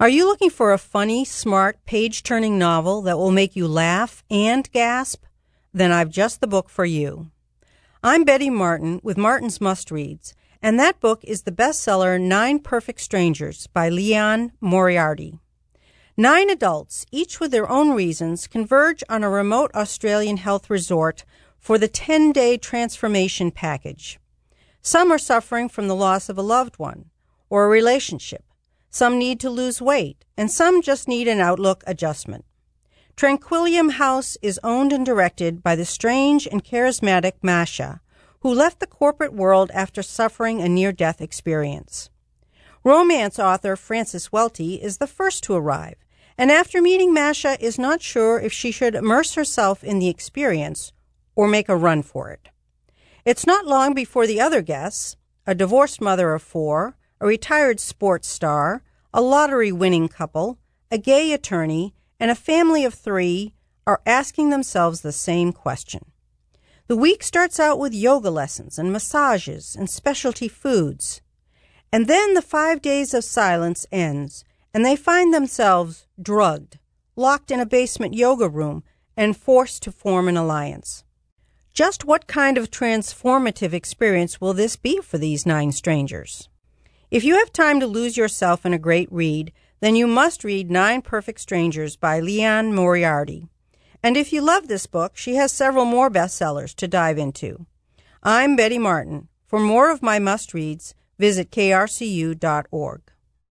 Are you looking for a funny, smart, page-turning novel that will make you laugh and gasp? Then I've just the book for you. I'm Betty Martin with Martin's Must-Reads, and that book is the bestseller 9 Perfect Strangers by Liane Moriarty. 9 adults, each with their own reasons, converge on a remote Australian health resort for the 10-day transformation package. Some are suffering from the loss of a loved one or a relationship. Some need to lose weight, and some just need an outlook adjustment. Tranquillium House is owned and directed by the strange and charismatic Masha, who left the corporate world after suffering a near-death experience. Romance author Frances Welty is the first to arrive, and after meeting Masha is not sure if she should immerse herself in the experience or make a run for it. It's not long before the other guests, a divorced mother of 4, a retired sports star, a lottery-winning couple, a gay attorney, and a family of 3 are asking themselves the same question. The week starts out with yoga lessons and massages and specialty foods. And then the 5 days of silence ends, and they find themselves drugged, locked in a basement yoga room, and forced to form an alliance. Just what kind of transformative experience will this be for these 9 strangers? If you have time to lose yourself in a great read, then you must read 9 Perfect Strangers by Liane Moriarty. And if you love this book, she has several more bestsellers to dive into. I'm Betty Martin. For more of my must-reads, visit krcu.org.